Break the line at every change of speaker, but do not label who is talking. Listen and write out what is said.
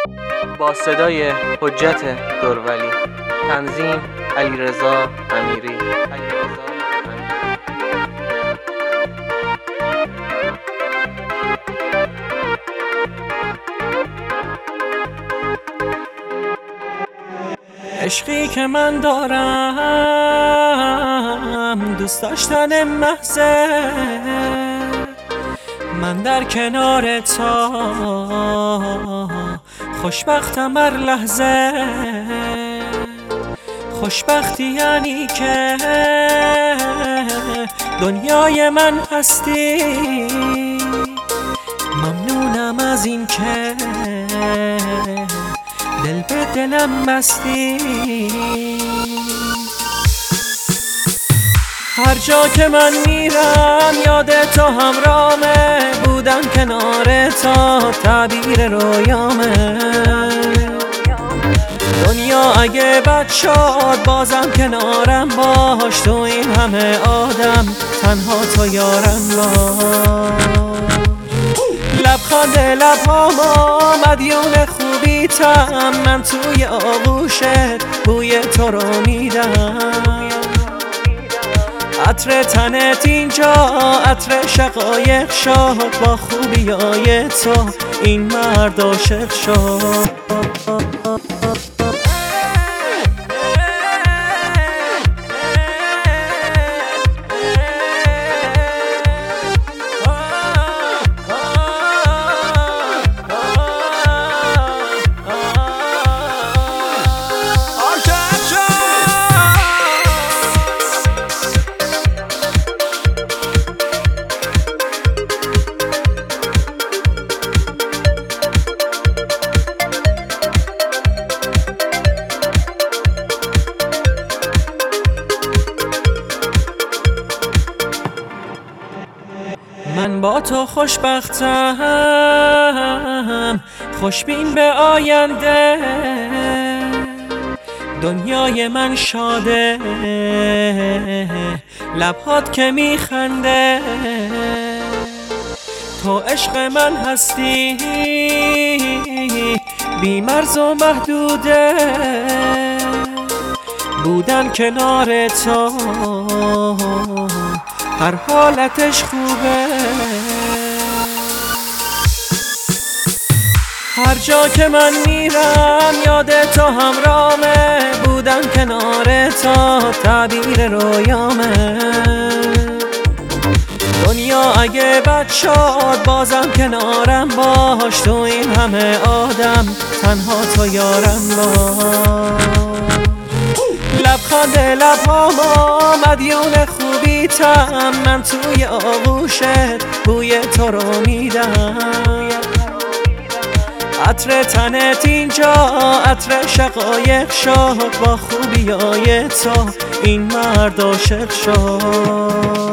با صدای حجت دورولی، تنظیم علیرضا امیری.
عشقی که من دارم دوست داشتن محضه، من در کنار تو خوشبختم هر لحظه. خوشبختی یعنی که دنیای من هستی، ممنونم از این که دل به دلم بستی. هر جا که من میرم یاد تو همراهمه، بودن کنار تو تعبیر رویامه. دنیا اگه بد شد بازم کنارم باش، تو این همه آدم تنها تو یارم باش. لبخند لبهاما مدیون خوبیتم، من توی آغوشت بوی تو رو میدم. عطر تنت اینجا عطر شقایق شد، با خوبیای تو این مرد عاشق شد. من با تو خوشبختم، خوشبین به آینده. دنیای من شاده، لبهات که میخنده. تو عشق من هستی، بی مرز و محدوده. بودن کنار تو هر حالتش خوبه. هر جا که من میرم یاد تو همراهمه، بودن کنار تو تعبیر رویامه. دنیا اگه بد شد بازم کنارم باش، تو این همه آدم تنها تو یارم باش. لبخند لبهاما مدیون خوبیتم، من توی آغوشت بوی تو رو میدم. عطر تنت اینجا عطر شقایق شد، با خوبیای تو این مرد عاشق شد.